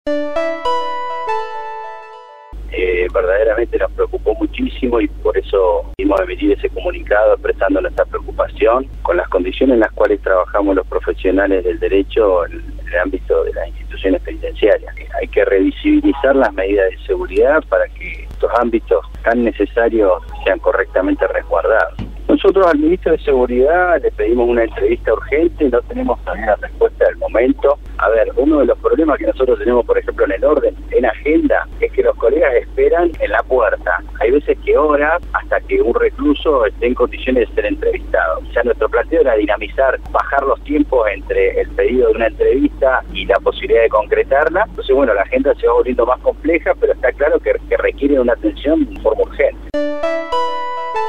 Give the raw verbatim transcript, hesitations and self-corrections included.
Eh, verdaderamente nos preocupó muchísimo y por eso dimos emitir ese comunicado expresando nuestra preocupación con las condiciones en las cuales trabajamos los profesionales del derecho en, en el ámbito de las instituciones penitenciarias. Hay que revisibilizar las medidas de seguridad para que estos ámbitos tan necesarios sean correctamente resguardados. Nosotros al ministro de Seguridad le pedimos una entrevista urgente, no tenemos todavía la respuesta del momento. A ver, uno de los problemas que nosotros tenemos, por ejemplo, en el orden, en agenda, es que los colegas esperan en la puerta. Hay veces que hora hasta que un recluso esté en condiciones de ser entrevistado. Ya nuestro planteo era dinamizar, bajar los tiempos entre el pedido de una entrevista y la posibilidad de concretarla. Entonces, bueno, la agenda se va volviendo más compleja, pero está claro que, que requiere una atención de forma urgente.